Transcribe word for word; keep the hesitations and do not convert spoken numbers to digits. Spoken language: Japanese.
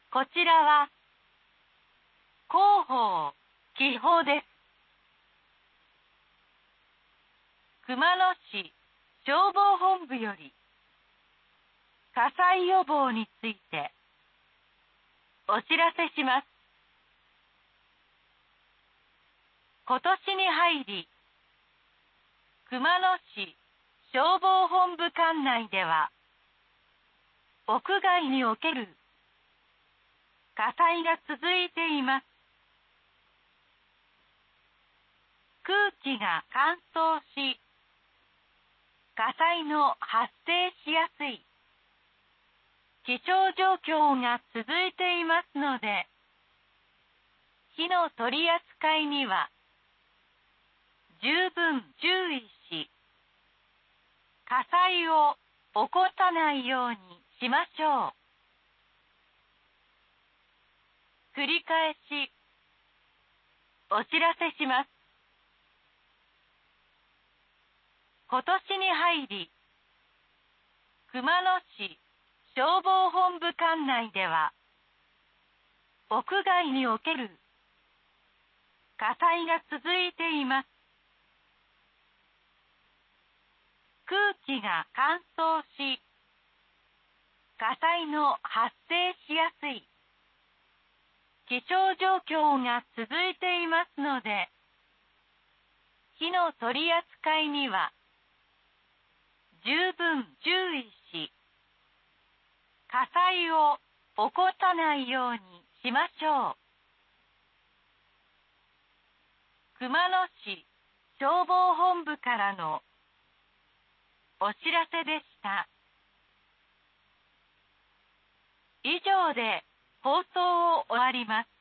こちらは広報記法です。熊野市消防本部より火災予防についてお知らせします。今年に入り、熊野市消防本部管内では、屋外における火災が続いています。空気が乾燥し、火災の発生しやすい気象状況が続いていますので、火の取り扱いには十分注意し、火災を起こさないようにしましょう。繰り返しお知らせします。今年に入り、熊野市消防本部管内では、屋外における火災が続いています。空気が乾燥し、火災の発生しやすい気象状況が続いていますので、火の取り扱いには十分注意し、火災を起こさないようにしましょう。熊野市消防本部からのお知らせでした。以上で放送を終わります。